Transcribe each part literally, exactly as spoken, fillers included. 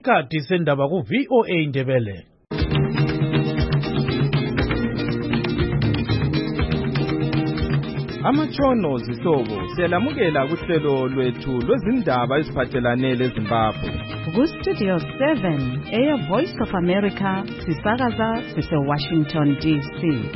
Kati sendaba ku V O A Ndebele. Amatshono zihlobo siyalamukela kuhlelo lwethu lwezindaba eziphathelane leZimbabwe. Ku Studio seven, Air Voice of America, sisakaza sise Washington D C.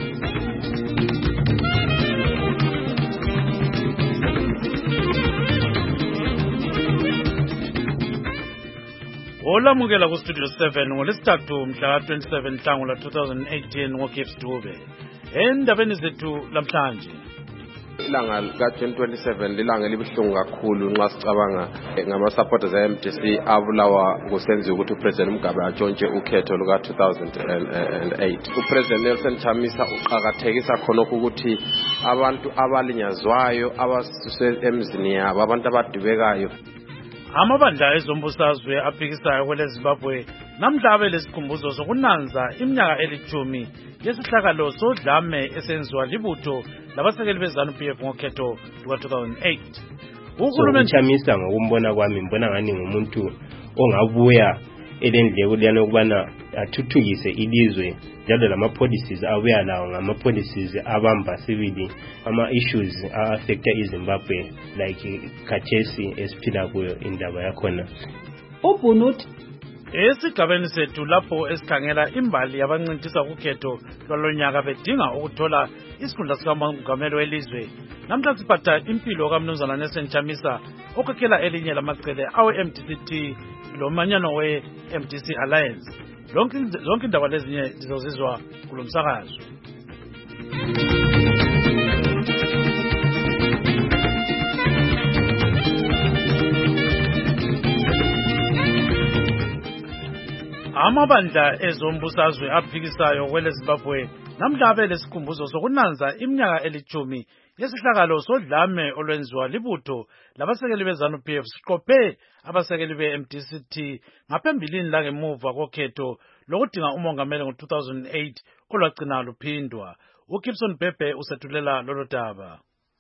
Olamukela ku Studio seven ngolesithathu mhla twenty-seven Nhlangula two thousand eighteen ngoGibbs Dube. Endabeni zethu lamhlanje. Ilanga ka twenty twenty-seven lilanga elibuhlungu kakhulu nxa sicabanga ngama supporters e M D C abulawa ngosenziwa ukuthi uPresident Mugabe atshontshe ukhetho luka two thousand eight. uPresident Nelson Chamisa uqhakathekisa khonokho ukuthi abantu abalinyazwayo abasuse emzini yabo abantu abadubekayo. Amabandla ezombusazwe aphikisayo kwele Zimbabwe namhla abe lesikhumbuzo sokunanza iminyaka elithumi yesihlakalo sodlame esenziwa libutho labasekeli beZANU P F ngokhetho luka two thousand eight. Uhulumeni Chamisa ngokumbona kwami mbona ngani ngumuntu ongabuya elendleko liyana ukubana athuthukise ilizwe njalo lama policies abuya lawo ngama policies abamba sibili ama issues affecta iZimbabwe like khathesi esiphila kuyo indaba yakhona. Ubunut esigabeni sethu lapho esikhangela imbali yabancintisa ukhetho lwalonyaka bedinga ukuthola isikhundla sikamongameli welizwe. Namhla siphatha impilo kaMnumzana Nelson Chamisa okhokhela elinye lamacele awe M D C T lomanyano we M D C Alliance. Zonke zonke indaba lezinye zizozizwa kulomsakazo. Amabandla ezombusazwe aphikisayo kwele Zimbabwe namhla abe lesikhumbuzo sokunanza iminyaka elithumi yesihlakalo sodlame olwenziwa libutho labasekeli beZANU P F siqophe abasekeli be M D C T ngaphambilini la ngemuva kokhetho lokudinga umongameli ngo two thousand eight kolwagcina luphindwa. uGibson Bhebhe usethulela lolo daba.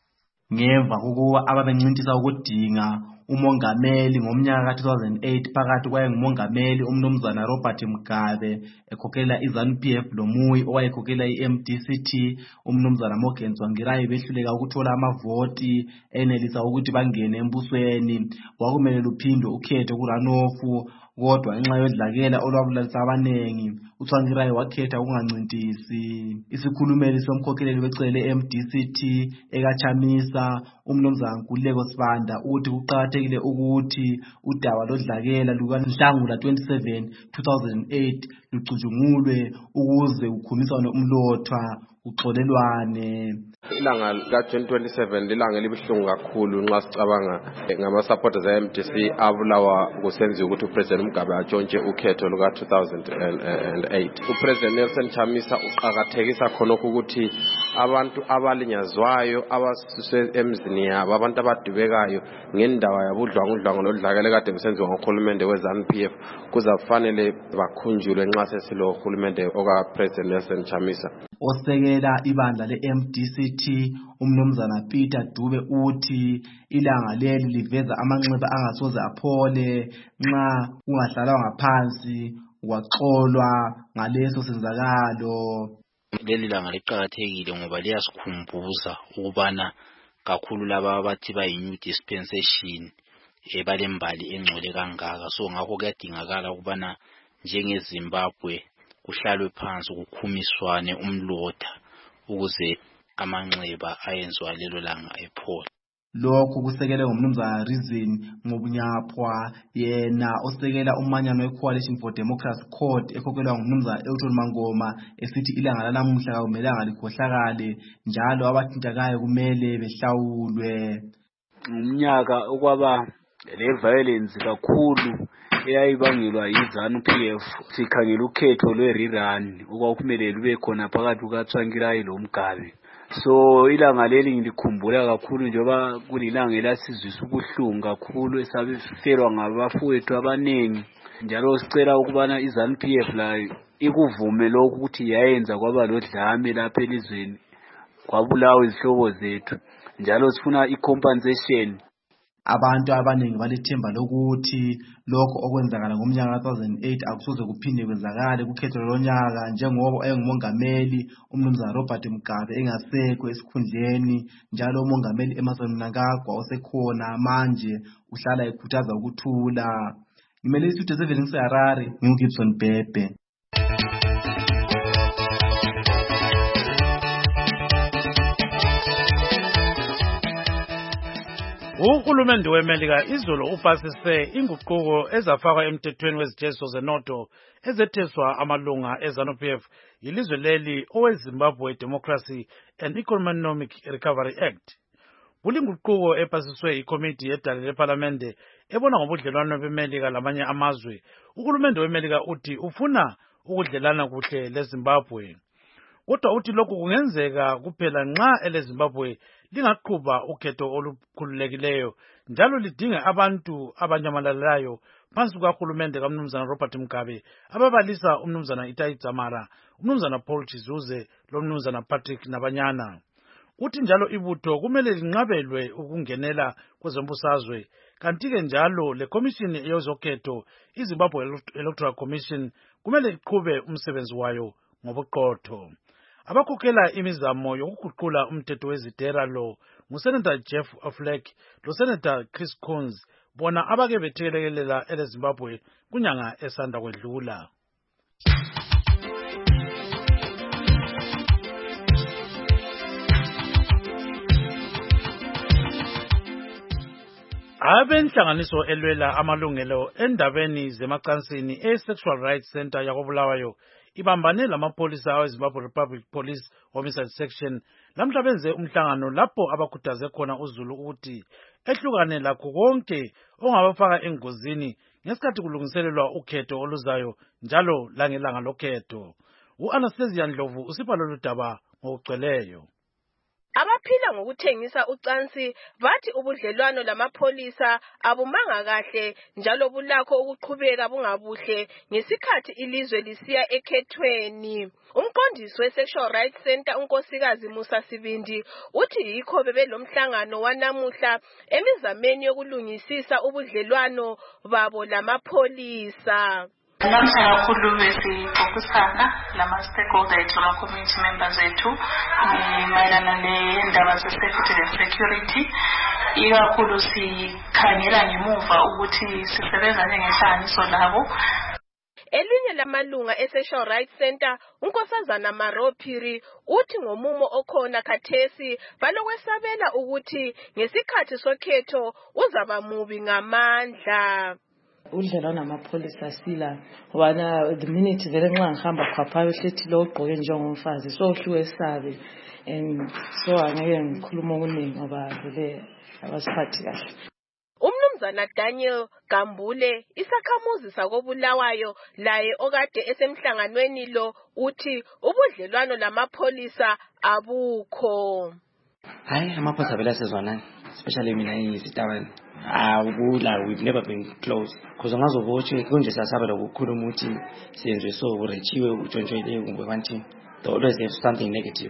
Ngemva kokuba ababencintisa ukudinga umongameli ngomnyaka ka two thousand eight phakathi kwaye ngumongameli umnumzana Robert Mugabe ekhokhela iZANU P F loMuyi owayekhokhela iM D C T umnumzana Morgan Tsvangirai behluleka ukuthola amavoti enelisa ukuthi bangene embusweni. Kwakumele luphindwe ukhetho kurunoff kodwa ngenxa yodlakela olwabulalisa abanengi uTsvangirai wakhetha ukungancintisi. Isikhulumeli somkhokheleli wecele M D C T ekaChamisa umnumzana Nkululeko Sibanda uthi kuqakathekile ukuthi udaba lodlakela lukaNhlangula twenty-seven two thousand eight lucutshungulwe ukuze ukhumiswane umlotha uxolelwane. Ilanga ka twenty twenty-seven lilanga elibuhlungu kakhulu nxa sicabanga ngama supporters e M D C abulawa ngosenziwa ukuthi uPresident Mugabe atshontshe ukhetho luka two thousand eight. uPresident Nelson Chamisa uqhakathekisa khonokho ukuthi abantu abalinyazwayo abasuse emzini yabo abantu abadubekayo ngendawo yabudlwangudlwangu lodlakela kade busenziwa ngohulumende weZANU P F kuzafanele bakhunjulwe nxa sesilo uhulumende oka President Nelson Chamisa. Osekela ibandla le M D C T umnumzana Peter Dube uthi ilanga leli liveza amanxeba angasoze aphole nxa ungahlalwa ngaphansi waxolwa ngaleso senzakalo. Leli langa liqhakathekile ngoba liyasikhumbuza ukubana kakhulu laba abathi bayi new dispensation ebalembali engcole kangaka. So ngakho kuyadingakala ukubana njenge Zimbabwe kuhlalwe phansi kukhumiswane umlotha ukuze amanxeba ayenzwa lelo langa ephole. Lokhu kusekele ngomnumzana Reason Ngobunyapwa yena osekela umanyano weCoalition for Democracy Code ekhokhelwa ngumnumzana Elton Mangoma esithi ilanga lanamuhla akumelanga likhohlakale njalo abathintakayo kumele behlawulwe. Umnyaka okwaba le violence kakhulu eyayibangelwa yiZANU P F sikhangela ukhetho lwe-rerun okwakumele lube khona phakathi kukaTsvangirai loMugabe. So ilanga leli ngilikhumbula kakhulu njengoba kulilanga elasizwisa ubuhlungu kakhulu esabifelwa ngabafowethu abanengi njalo sicela ukubana iZANU P F layo ikuvume lokhu ukuthi yayenza kwaba lodlame lapha elizweni kwabulawa izihlobo zethu njalo sifuna icompensation. Abantu abaningi balethemba lokuthi lokho okwenzakala ngomnyaka two thousand eight akusoze kuphinde kwenzakale kukhetho lonyaka njengoba engumongameli umnumzana Robert Mugabe engasekho esikhundleni njalo umongameli Emmerson Mnangagwa osekhona manje uhlala ekhuthaza ukuthula. Ngimele isithuthi seven ngiseHarare nginguGibson Bhebhe. Uhulumende weMelika izolo upasise inguquko ezafakwa emthethweni wezijeziso zenotho ezetheswa amalunga eZANU-P F yilizwe leli oweZimbabwe Democracy and Economic Recovery Act. Kulinguquko epasiswe ikomiti yedale leParlamente ebona ngobudlelwano beMelika lamanye amazwe. Uhulumende weMelika uthi ufuna ukudlelana kuhle leZimbabwe. Kodwa uthi lokhu kungenzeka kuphela nxa eleZimbabwe lingaqhuba ukhetho olukhululekileyo njalo lidinga abantu abanyamalalayo phansi kukahulumende kaMnumzana Robert Mugabe ababalisa umnumzana Itai Dzamara, umnumzana Paul Chizuze lomnumzana Patrick Nabanyana. Uthi njalo ibutho kumele linqabelwe ukungenela kwezombusazwe, kanti-ke njalo le commission yezokhetho iZimbabwe Electoral Commission kumele iqhube umsebenzi wayo ngobuqotho. Abakhokhela imizamo yokuguqula umthetho wezidera lo nguSenator Jeff Flake loSenator Chris Coons, bona abake bethekelela eleZimbabwe kunyanga esanda kwedlula. Abenhlanganiso elwela amalungelo endabeni zemacansini e-Sexual Rights Center yakobulawayo ibambane lamapolisa aweZimbabwe Republic Police Homicide Section lamhla benze umhlangano lapho abakhuthaze khona uZulu ukuthi ehlukane lakho konke ongabafaka engozini ngesikhathi kulungiselelwa ukhetho oluzayo njalo langelanga lokhetho. U-Anastasia Ndlovu usipha lolu daba ngokugcweleyo. Abaphila ngokuthengisa ucansi bathi ubudlelwano lamapolisa abumanga kahle njalo bulakho ukuqhubeka bungabuhle ngesikhathi ilizwe lisiya ekhethweni. Umqondisi we-Sexual Rights Center unkosikazi Musa Sibindi uthi yikho bebelomhlangano wanamuhla emizameni yokulungisisa ubudlelwano babo lamapolisa. Namhlanje kakhulu besixoxisana lama stakeholder ethu la community members ethu mayelana nendaba ze-safety and security, ikakhulu sikhangela ngemuva ukuthi sisebenza njengenhlanganiso labo. Elinye lamalunga e-Sexual Rights Center unkosazana Marophiri uthi ngomumo okhona khathesi balokwesabela ukuthi ngesikhathi sokhetho uzaba mubi ngamandla. Udlelwana namapholisa sila wana the minute vele nxa ngihamba khapha behlethi lo ugqoke njengomfazi so hluwe esabe and so angeke ngikhuluma okuningi ngoba vele abasiphathi kahle. Umnumzana Daniel Gambule isakhamuzi sakobulawayo laye okade esemhlanganweni lo uthi ubudlelwano lamapolisa abukho. Hayi amapolisa vele asezwanani especially mina ngizitawani. Ah, we've never been close. Because on us of watching, we just have a Kurumuti, since we saw Rechiwe, which we want to, they always have something negative.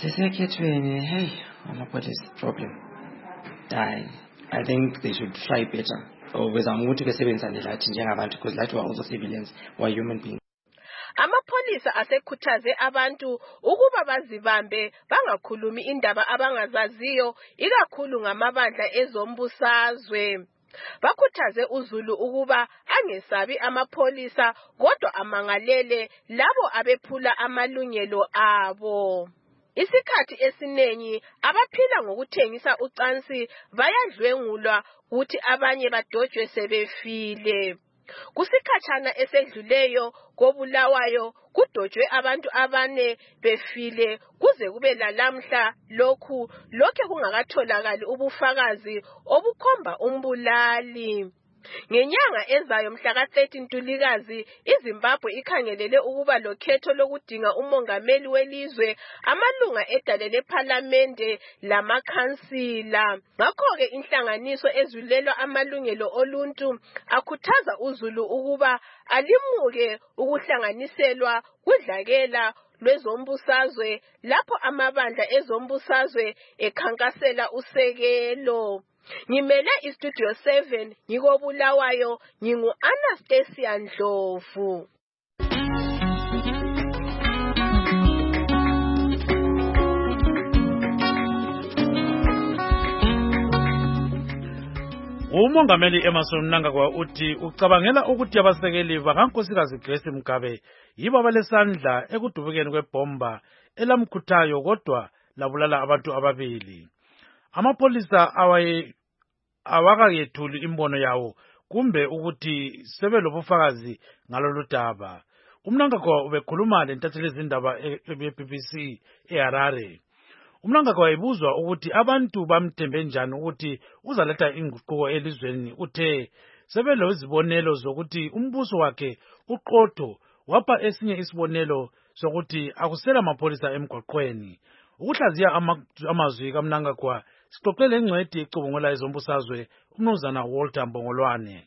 Hey, I'm not this problem. I, I think they should try better. Or with a motive savings and the Latin Javavan, because that were also civilians, were human beings. Amapolisa asekhuthaze abantu ukuba bazibambe bangakhulumi indaba abangazaziyo ikakhulu ngamabandla ezombusazwe. Bakhuthaze uZulu ukuba angesabi amapolisa kodwa amangalele labo abephula amalungelo abo. Isikhathi esinengi abaphila ngokuthengisa ucansi bayadlwengulwa ukuthi abanye badojwe sebefile. Kusikhatshana esedluleyo kobulawayo kudojwe abantu abane befile kuze kube lalamhla lokhu lokho kungakatholakali ubufakazi obukhomba umbulali. Ngenyanga ezayo mhla ka thirteen Ntulikazi iZimbabwe ikhangelele ukuba lokhetho lokudinga umongameli welizwe amalunga edale leParlamente lamakhansila. Ngakho-ke inhlanganiso ezulelwa amalungelo oluntu akhuthaza uZulu ukuba alimuke ukuhlanganiselwa kudlakela lwezombusazwe lapho amabandla ezombusazwe ekhankasela usekelo. Ngimele istudio seven ngikobulawayo ngingu Anastasia Ndlovu. Umongameli Emerson Mnangagwa uthi ucabangela ukuthi abasekeli bakaNkosikazi Grace Mugabe yibo abalesandla ekudubukeni kwebomba elamkhuthayo kodwa labulala abantu ababili. Amapolisa awaye awakayethuli imbono yawo kumbe ukuthi sebelobufakazi ngalolu daba. uMnangagwa ubekhuluma lentatheli izindaba e-B B C eHarare. uMnangagwa ibuzwa ukuthi abantu bamthembe njani ukuthi uzaletha inguquko elizweni. Uthe sebelozibonelo zokuthi umbuso wakhe uqotho wapha esinye isibonelo sokuthi akusela amapolisa emgwaqweni. Ukuhlaziya amazwi kaMnangagwa sixoxele ingcwethi ecubungula ezombusazwe uMnumzana Walter Mbongolwane.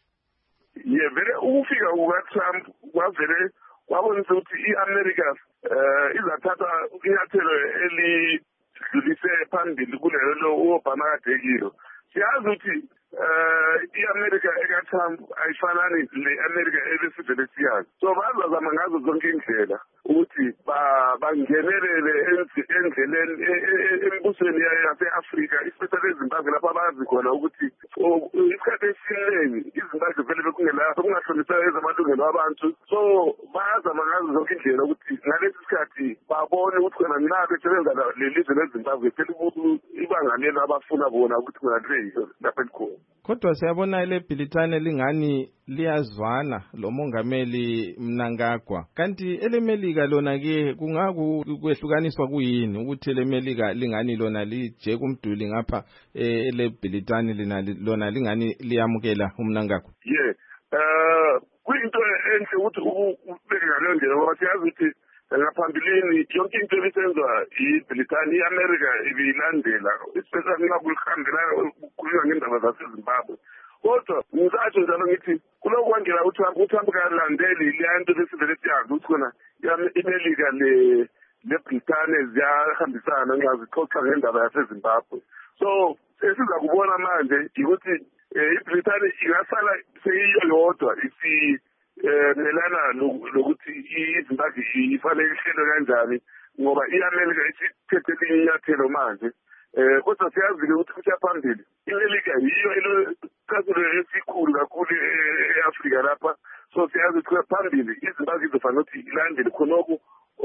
Yevele ukufika kukaTrump kwavele kwabonisa ukuthi iAmerica eh izathatha inyathelo elidlulise phambili kulelo uObama kadekilo. Siyazi ukuthi eh iAmerica ekaTrump ayifanani leAmerica ebesivele siyazi. So bazazama ngazo zonke indlela ukuthi bangenelele endleleni embusweni yaseAfrika, especially eZimbabwe lapho abazi khona ukuthi isikhathi esiningi iZimbabwe vele bekungelapho kungahlonishwa ezamalungelo abantu. So bazama ngazo zonke indlela ukuthi ngalesi sikhathi babone ukuthi khona nabe sebenza lelizwe leZimbabwe phela ibanga lelo abafuna bona ukuthi kungalelo lapha elikhona. Kodwa siyabona ile Bhilitane lingani liyazwana lo mongameli Mnangagwa. Kanti elemelika lona ke kungakwehlukaniswa kuyini ukuthi elemelika lingani lona lije kumduli ngapha ele Bhilitane lona lingani liyamukela uMnangagwa? Yeah. Eh kuyinto enhle ukuthi ubeke ngaleyo ndlela ngoba siyazi ukuthi ngaphambilini yonke into ebisenzwa iBhilitane iAmerica ibilandela especially ngakulihambela ukukhuluma ngendaba zaseZimbabwe. Kodwa ngizatsho njalo ngithi kuloko kwangela uTrump uTrump kalandeli lento besivele siyazi ukuthi khona iMelika le leBhilitane ziyahambisana nxa zixoxa ngendaba yaseZimbabwe. So sesiza kubona manje ukuthi iBhilitane ingasala seyiyodwa isi eh melana lokuthi iZimbabwe ifanele ihlelo kanjani ngoba iAmerica isithethe inyathelo manje. Eh kodwa siyazi ukuthi kuya phambili iMelika yiyo ilokazelo esikhulu kakhulu eAfrika lapha. So siyazi ukuthi phambili iZimbabwe izofanele ukuthi ilandele khonoko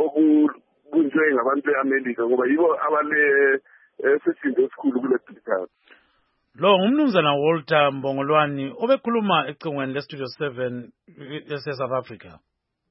okubunjwe ngabantu beAmerica ngoba yibo abale sesindo esikhulu kule Bhilitane. Lo ngumnumzana Walter Mbongolwane obekhuluma ecingweni le Studio seven yase South Africa.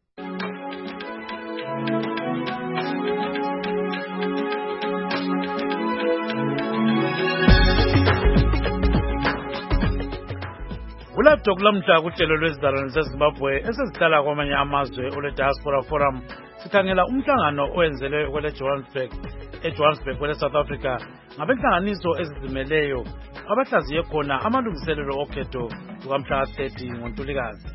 Kulapho kulamhla kuhlelo lwezidalwane zeZimbabwe esezihlala kwamanye amazwe ole Diaspora Forum sikhangela umhlangano owenzelwe kwele Johannesburg eJohannesburg kwele South Africa ngabenhlanganiso ezizimeleyo abahlaziye khona amalungiselelo okhetho lukamhla thirty ngoNtulikazi.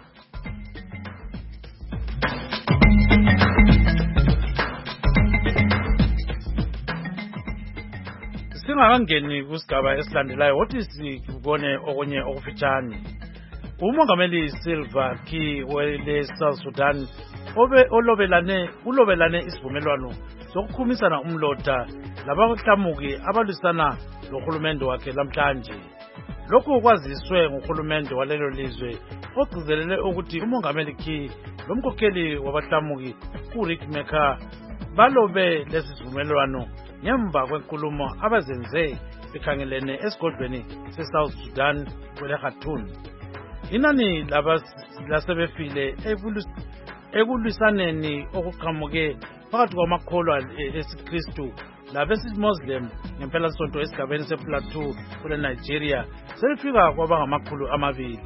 Singakangeni kusigaba esilandelayo wothi sikubone okunye okufitshane. Umongameli Silva Ki wele South Sudan obe olobelane ulobelane isivumelwano sokukhumisana umlotha labahlamuki abalwisana lohulumende wakhe lamhlanje. Lokhu kwaziswe ngohulumende walelo lizwe ogcizelele ukuthi umongameli Ki lomkhokheli wabahlamuki uRiek Machar balobe lesivumelwano ngemva kwenkulumo abazenze bekhangelene esigodlweni seSouth Sudan kwele Khartoum. Inani labasebefile ekulwisaneni okuqhamuke phakathi kwamakholwa esiKristu labesiMuslim ngempela sonto esigabeni sePlateau kule Nigeria selifika kwaba ngamakhulu amabili.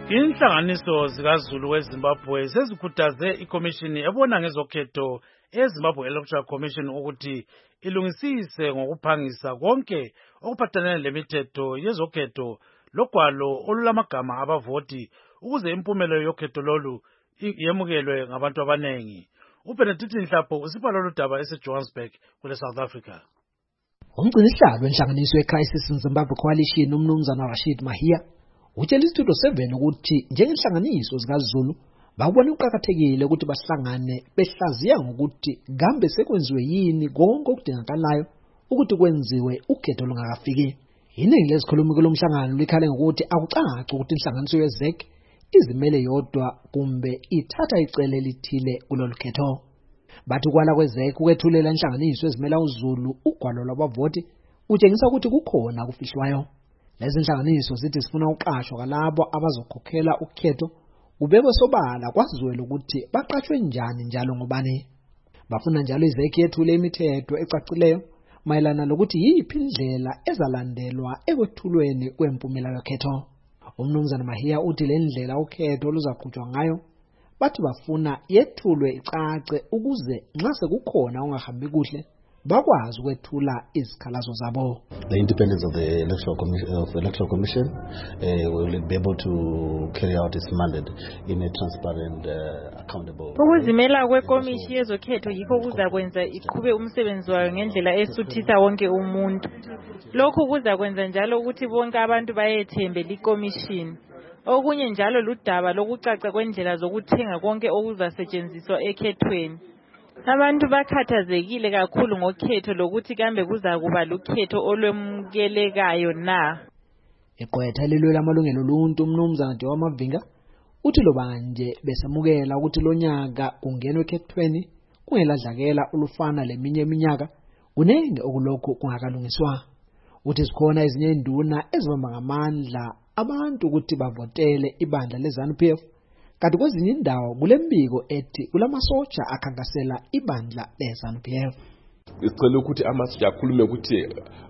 Inhlanganiso zikaZulu weZimbabwe sezikhuthaze ikomishini ebona ngezokhetho eZimbabwe Electoral Commission ukuthi ilungisise ngokuphangisa konke okuphathelene lemithetho yezokhetho logwalo olulamagama abavoti ukuze impumelo yokhetho lolu yemukelwe ngabantu abanengi. uBenedict Nhlapho usipha lolu daba eseJohannesburg kule South Africa. Umgcinisihlalo wenhlanganiso yeCrisis in Zimbabwe Coalition umnumzana Rashid Mahia utshela iStudio seven ukuthi njengenhlanganiso zikaZulu bakubona ukuqhakathekile ukuthi bahlangane behlaziya ngokuthi kambe sekwenziwe yini konke okudingakalayo ukuthi kwenziwe ukhetho lungakafiki. Iningi lezikhulumi kulomhlangano likhale ngokuthi akucaci ukuthi inhlanganiso yeZ E C izimele yodwa kumbe ithatha icele lithile kulolu khetho. Bathi kwala kweZ E C ukwethulela inhlanganiso ezimela uZulu ugwalo lwabavoti utshengisa ukuthi kukhona kufihlwayo. Lezi inhlanganiso zithi sifuna uqashwa kalabo abazokhokhela ukhetho ubekwe sobala kwaziwe ukuthi baqashwe njani njalo ngobani. Bafuna njalo iZ E C yethule imithetho ecacileyo mayelana lokuthi yiphi indlela ezalandelwa ekwethulweni kwempumela yokhetho. Umnumzana Mahia uthi le ndlela ukhetho luzaqhutshwa ngayo bathi bafuna yethulwe icace ukuze nxa sekukhona ongahambi kuhle bakwazi ukwethula izikhalazo zabo. The independence of the electoral commission of the electoral commission uh, will be able to carry out its mandate in a transparent, uh, accountable. Ukuzimela kwekomishini yezokhetho yikho kuzakwenza iqhube umsebenzi wayo ngendlela esuthisa wonke umuntu. Lokhu kuzakwenza njalo ukuthi bonke abantu bayethembe likomishini. Okunye njalo ludaba lokucaca kwendlela zokuthenga konke okuzasetshenziswa ekhethweni. Abantu bakhathazekile kakhulu ngokhetho lokuthi kambe kuzakuba lukhetho olwemukelekayo na. Iqwetha lilwela amalungelo oluntu umnumzana Dewa Mavinga uthi loba nje besamukela ukuthi lonyaka kungenwe ekhethweni kungeladlakela olufana leminye iminyaka kunenge okulokho kungakalungiswa. Uthi sikhona ezinye induna ezibamba ngamandla abantu ukuthi bavotele ibandla leZANU P F kanti kwezinye indawo kulembiko ethi kulamasotsha akhankasela ibandla leZANU P F. Isicelo ukuthi amasotsha akhulume ukuthi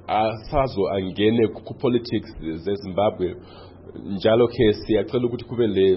asazo angene ku politics zeZimbabwe njalo ke siyacela ukuthi kube le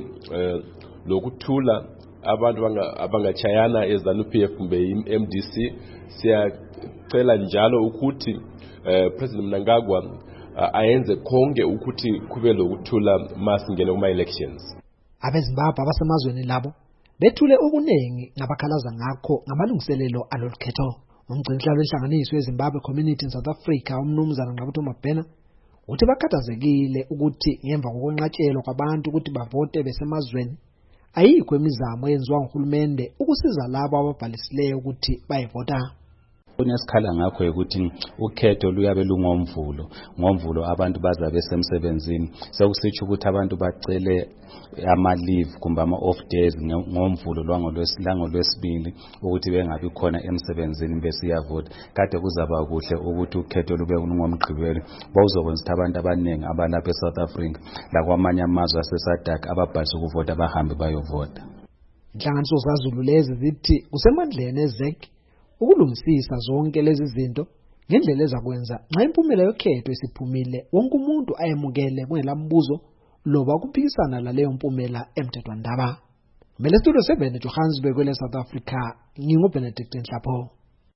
lokuthula abantu abangachayana eZANU P F kumbe i-M D C. Siyacela njalo ukuthi President Mnangagwa ayenze konke ukuthi kube lokuthula masingene kuma elections. AbeZimbabwe abasemazweni labo bethule okuningi ngabakhalaza ngakho ngamalungiselelo alolukhetho. Umgcinisihlalo wenhlanganiso yeZimbabwe Community in South Africa umnumzana Ngqabutho Mabhena uthi bakhathazekile ukuthi ngemva kokwenqatshelwa kwabantu ukuthi bavote besemazweni ayikho imizamo eyenziwa nguhulumende ukusiza labo ababhalisileyo ukuthi bayevota. Kunesikhala ngakho ukuthi ukhetho luyabe lungomvulo ngomvulo abantu bazabe semsebenzini sekusitsho ukuthi abantu bacele ama leave kumbe ama off days ngomvulo lwangolwesilango lwesibili ukuthi bengabi khona emsebenzini besiyavota. Kade kuzaba kuhle ukuthi ukhetho lube ngomgqibelo bawuzokwenza ukuthi abantu abanengi abalapha eSouth Africa la kwamanye amazwe aseSADC ababhalisa ukuvota bahambe bayovota. Inhlanganiso zaZulu lezi zithi kusemandleni eZ E C ukulungisisa zonke lezi zinto ngendlela ezakwenza nxa impumela yokhetho isiphumile wonke umuntu ayemukele kungelambuzo loba ukuphikisana laleyo mpumela emthethwandaba. Mele Studio seven eJohannesburg kwele South Africa nginguBenedict Nhlapho.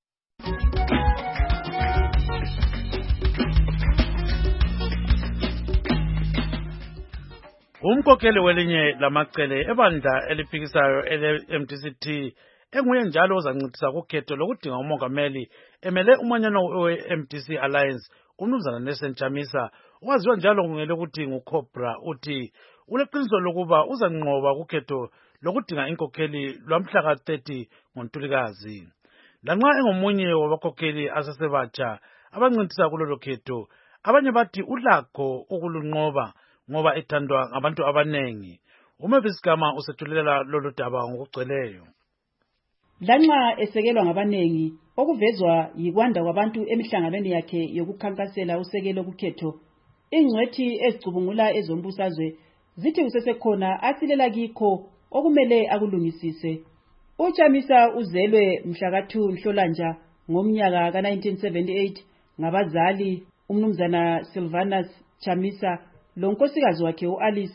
Umkhokheli welinye lamacele ebandla eliphikisayo ele-M D C T enguye njalo ozancedisa kukhetho lokudinga umongameli emele umanyano we-M D C Alliance umnumzana Nelson Chamisa waziwa njalo ngele ukuthi nguCobra uthi uleqiniso lokuba uzanqoba kukhetho lokudinga inkokheli lwamhla ka thirty ngoNtulikazi. Lanxa engomunye wabakhokheli asesebatsha abancintisa kulolu khetho abanye bathi ulakho ukulunqoba ngoba ethandwa ngabantu abanengi. uMavis Gama usethulela lolu daba ngokugcweleyo. Lanxa esekelwa ngabanengi okuvezwa yikwanda kwabantu emihlanganweni yakhe yokukhankasela usekelo kukhetho, ingcwethi ezicubungula ezombusazwe zithi kusesekhona atsilela kikho okumele akulungisise. uChamisa uzelwe mhla ka two Nhlolanja ngomnyaka ka nineteen seventy-eight ngabazali umnumzana Sylvanus Chamisa lonkosikazi wakhe uAlice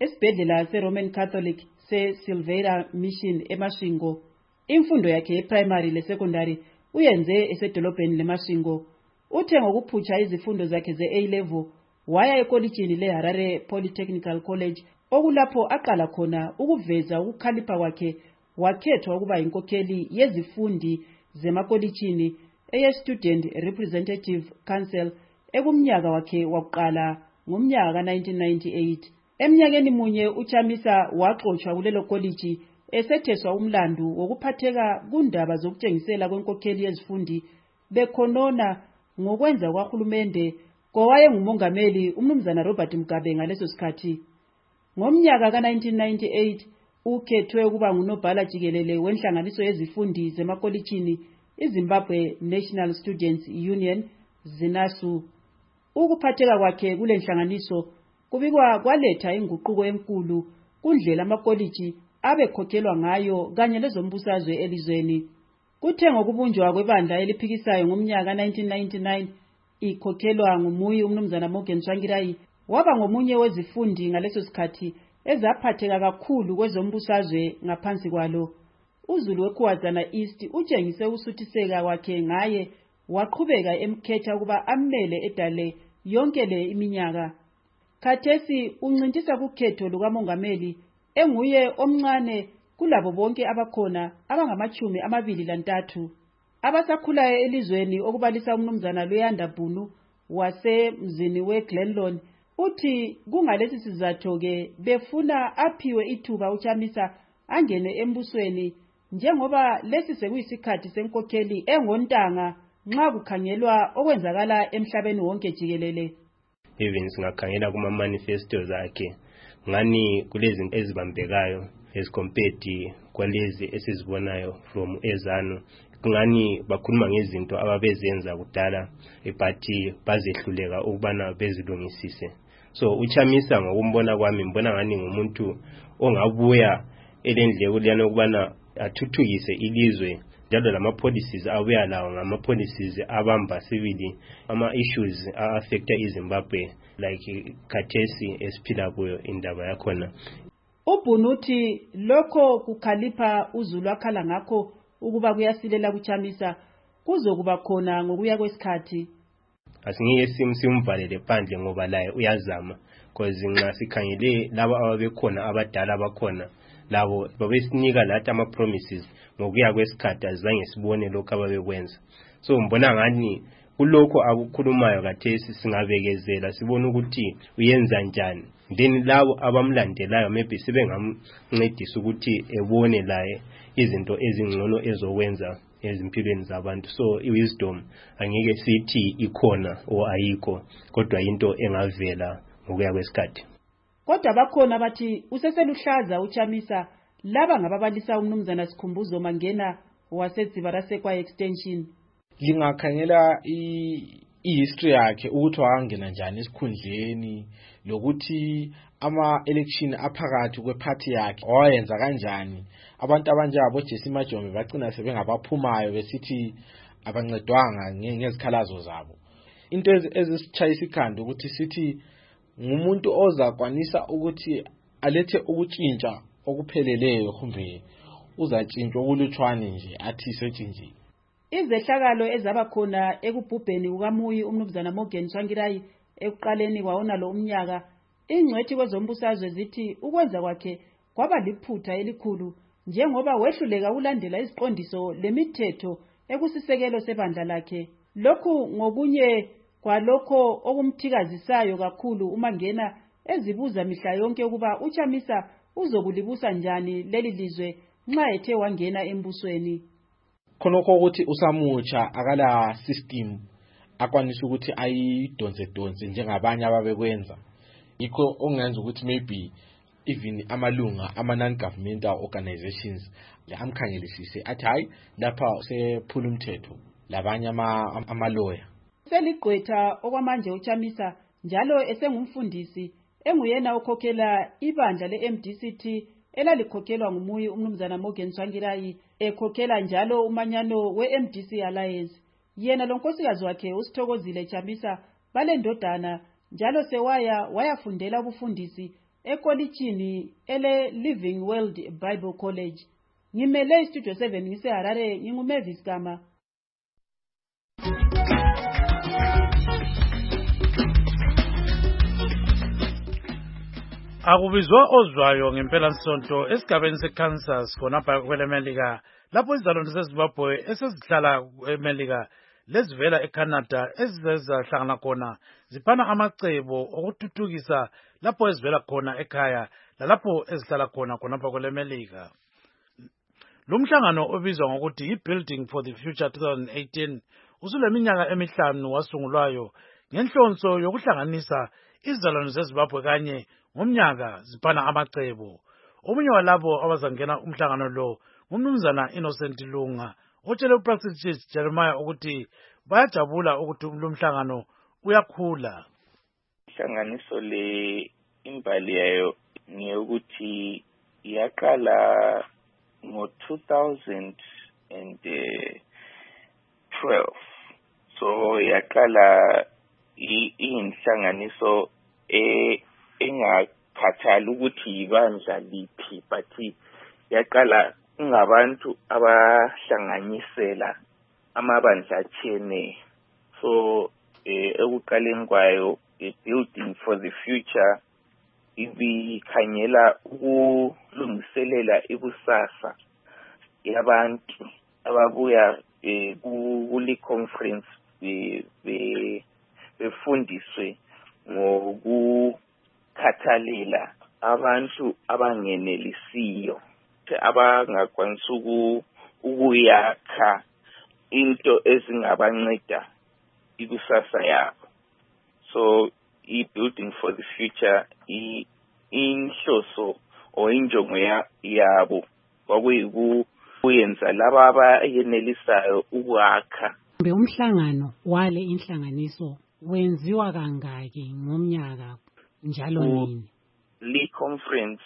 esibhedlela se-Roman Catholic se-Silveira Mission eMasvingo. Imfundo yakhe ye-primary le-secondary uyenze esedolobheni leMasvingo. Uthe ngokuphutsha izifundo zakhe ze-A-level waya ekolijini le-Harare Polytechnical College okulapho aqala khona ukuveza ukukhalipha kwakhe wakhethwa ukuba inkokheli yezifundi zemakolitshini eye-Student Representative Council ekumnyaka wakhe wakuqala ngomnyaka ka nineteen ninety-eight. Eminyakeni munye uChamisa waxoxwa kulelo koliji esetheswa umlandu wokuphatheka kundaba zokutshengisela kwenkokheli yezifundi bekhonona ngokwenza kwahulumende kowaye ngumongameli umnumzana Robert Mugabe ngaleso sikhathi. Ngomnyaka ka nineteen ninety-eight ukhethwe ukuba ngunobhala jikelele wenhlanganiso yezifundi zemakolitshini iZimbabwe National Students Union ZINASU. Ukuphatheka kwakhe kule nhlanganiso kubikwa kwaletha inguquko enkulu kundlela amakoliji abekhokhelwa ngayo kanye lezombusazwe elizweni. Kuthe ngokubunjwa kwebandla eliphikisayo ngomnyaka nineteen ninety-nine ikhokhelwa ngumuyi umnumzana Morgan Tsvangirai waba ngomunye wezifundi ngaleso sikhathi ezaphatheka kakhulu kwezombusazwe ngaphansi kwalo. uZulu weKhuwazana East utshengise usuthiseka wakhe ngaye waqhubeka emkhetha ukuba amele edale yonke le iminyaka. Khathesi uncintisa kukhetho lukamongameli enguye omncane kulabo bonke abakhona abangamachumi amabili lantathu abasakhulayo elizweni okubalisa umnumzana Luyanda Bunu wasemzini weGlenlon. Uthi kungalesi sizatho ke befuna aphiwe ithuba uChamisa angene embusweni njengoba lesi sekuyisikhathi senkokheli engontanga nxa kukhangelwa okwenzakala emhlabeni wonke jikelele. Even singakhangela kuma manifestos akhe ngani kulezinto ezibambekayo as compared kwalezi esizibonayo from ezanu ngani bakhuluma ngezinto ababezenza kudala epathi bazehluleka ukubana bezilungisise. So uChamisa ngokumbona kwami mbona ngani ngumuntu ongabuya elendleko liyana ukubana athuthukise ilizwe njalo lama policies abuya lawo ngama policies abamba sibili ama issues affecta iZimbabwe like khathesi esiphila kuyo indaba yakhona. Ubunuthi lokho kukhalipha uZulu akhala ngakho ukuba kuyasilela kuChamisa kuzokuba khona ngokuya kwesikhathi. Asingeke simsimvalele phandle ngoba laye uyazama because nxa sikhangele labo ababekhona abadala abakhona labo babesinika lathi ama promises ngokuya kwesikhathi azange sibone lokho ababekwenza. So mbona ngani kulokho akukhulumayo kathesi singabekezela sibone ukuthi uyenza njani then labo abamlandelayo maybe sibengamncedisa ukuthi ebone laye izinto ezingcono ezokwenza ezimpilweni zabantu. So iwisdom angeke sithi ikhona o ayikho kodwa into engavela ngokuya kwesikhathi. Kodwa bakhona bathi useseluhlaza uChamisa laba ngababalisa umnumzana Sikhumbuzo Mangena waseZibarasekwa extension. Lingakhangela i-history yakhe ukuthi wangena njani esikhundleni lokuthi ama election aphakathi kweparty yakhe wayenza kanjani. Abantu abanjabo Jesse Majombe bagcina sebengabaphumayo besithi abancedwanga ngezikhalazo zabo. Into ezisitshayisa ikhanda ukuthi sithi ngumuntu ozakwanisa ukuthi alethe ukutshintsha okupheleleyo kumbe uzatshintshwa kulutshwane nje athi setshintshile. Izehlakalo ezaba khona ekubhubheni kukamuyi umnumzana Morgan Tsvangirai ekuqaleni kwawona lo umnyaka ingcwethi kwezombusazwe zithi ukwenza kwakhe kwaba liphutha elikhulu njengoba wehluleka ulandela iziqondiso lemithetho ekusisekelo sebandla lakhe. Lokhu ngokunye kwalokho okumthikazisayo kakhulu uMangena ezibuza mihla yonke ukuba uChamisa uzokulibusa njani leli lizwe nxa ethe wangena embusweni. Khonokho ukuthi usamutsha akala system akwanisa ukuthi ayidonse donse njengabanye ababekwenza. Yikho ongenza ukuthi maybe even amalunga ama non-governmental organizations le amkhangelisise athi hayi lapha sephula umthetho labanye ama amaloya. Seligqwetha okwamanje uChamisa njalo esengumfundisi enguyena okhokhela ibandla le-M D C T elalikhokhelwa ngumuyi umnumzana Morgan Tsvangirai ekhokhela njalo umanyano we-M D C Alliance. Yena lonkosikazi wakhe uSithokozile Chamisa balendodana njalo sewaya wayafundela ubufundisi ekolitshini ele Living World Bible College. Ngimele istudio seven ngiseHarare, nginguMavis Gama. Akubizwa ozwayo ngempela nsonto esigabeni seKansas khonapha kwelemelika lapho izalwane zeZimbabwe esesihlala eMelika lezivela eCanada ezizahlangana khona ziphana amacebo okuthuthukisa lapho ezivela khona ekhaya lalapho ezihlala khona khonapha kwelemelika. Lumhlangano obizwa ngokuthi i-Building for the Future twenty eighteen usuleminyaka emihlanu wasungulwayo ngenhlonso yokuhlanganisa izalwane zeZimbabwe kanye ngomnyaka ziphana amacebo. Omunye walabo abazangena umhlangano lo ngumnumzana Innocent Lunga otshele uPractice Jeremiah ukuthi bayajabula ukuthi lumhlangano uyakhula. Ihlanganiso le imbali yayo ngiyokuthi yaqala ngo two thousand twelve, so yaqala iyinhlanganiso e engakhathali ukuthi yibandla liphi, but yaqala ngabantu abahlanganyisela amabandla athene. So ekuqaleni kwayo Building for the Future ibikhanyela ukulungiselela ikusasa yabantu ababuya kuli conference befundiswe ngokukhathalela abantu abangenelisiyo abangakwanisa ukuyakha into ezingabanceda ikusasa yabo. So i-Building for the Future inhloso or injongo yabo kwakuyikuyenza laba abayenelisayo ukwakha. Umhlangano wale inhlanganiso wenziwa kangaki ngomnyaka njalo nini? Li conference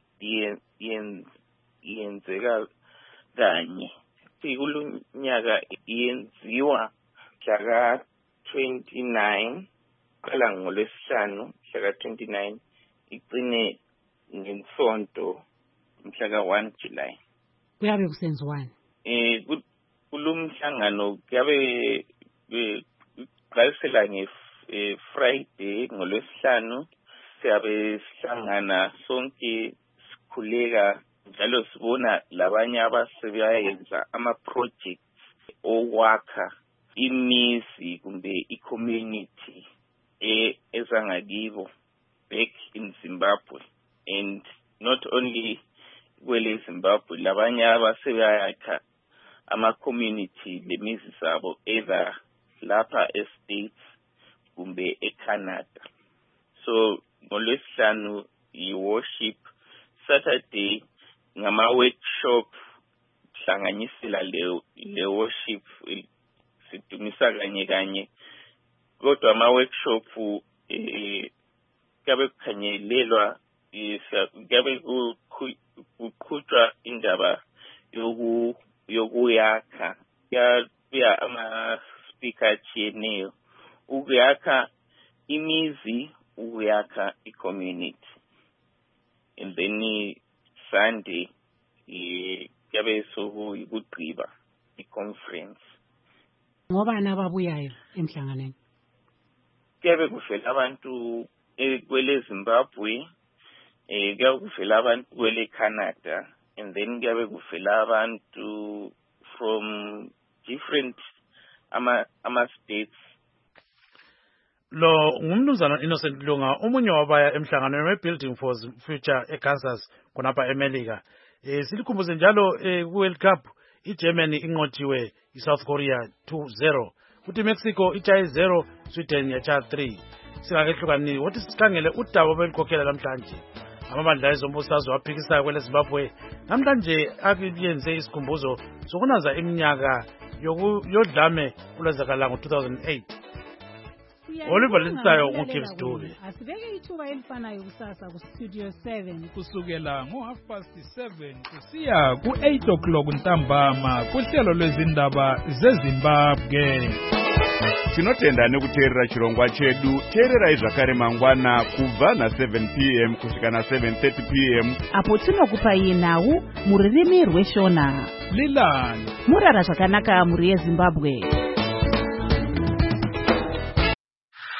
yenzeka kanye kulonyaka yenziwa mhla twenty-nine qala ngolwesihlanu mhla twenty-nine icine ngesonto mhla one July. Kuyabe kusenziwani? Eh kulumhlangano kuyabe qalisela nge Friday ngolwesihlanu siyabe sihlangana sonke sikhuleka njalo sibona labanye abasebenza ama projects okwakha imizi kumbe i-community ezangakibo back in Zimbabwe, and not only kwele Zimbabwe labanye abasebeyakha ama-community lemizi zabo either lapha e-States kumbe e-Canada. So ngolwesihlanu i-worship, Saturday ngama-workshop hlanganyisela le le worship sidumisa kanye kanye, kodwa ama-workshop eh kabe kukhanyelelwa kabe kuqhutshwa indaba yoku yokuyakha ya ama-speaker atshiyeneyo ukuyakha imizi, ukuyakha i-community. And then Sunday yabe sokuyikugqiba i-conference. Ngobani ababuyayo emhlanganweni? Kuyabe kuvela abantu kwele Zimbabwe, eh kuyabe kuvela abantu kwele Canada, and then kuyabe kuvela abantu from different ama ama states. Lo ngumnumzana Innocent Lunga omunye wabaya emhlanganweni we-Building for the Future eKansas khonapha eMelika. Eh silikhumbuze njalo ku-World Cup iGermany inqotshiwe iSouth Korea two zero, kuthi Mexico ichaye zero, Sweden yacha three. Singakehlukani wothi sikhangele udaba belikhokhela namhlanje. Amabandla ezombusazwe aphikisayo kwele Zimbabwe namhlanje akuyenze isikhumbuzo sokunaza iminyaka yodlame kulwezakala ngo two thousand eight. olubhalisayo nguGibbs Dube. Asibeke ithuba elifanayo kusasa ku Studio seven kusukela ngo half past seven kusiya ku eight o'clock ntambama kuhlelo lwezindaba zeZimbabwe. Tinotenda nekuteerera chirongwa chedu. Teererai zvakare mangwana kubva na seven p m kusvika na seven thirty p m apo tinokupai nhau mururimi rweshona. Lilani murara zvakanaka muri yeZimbabwe.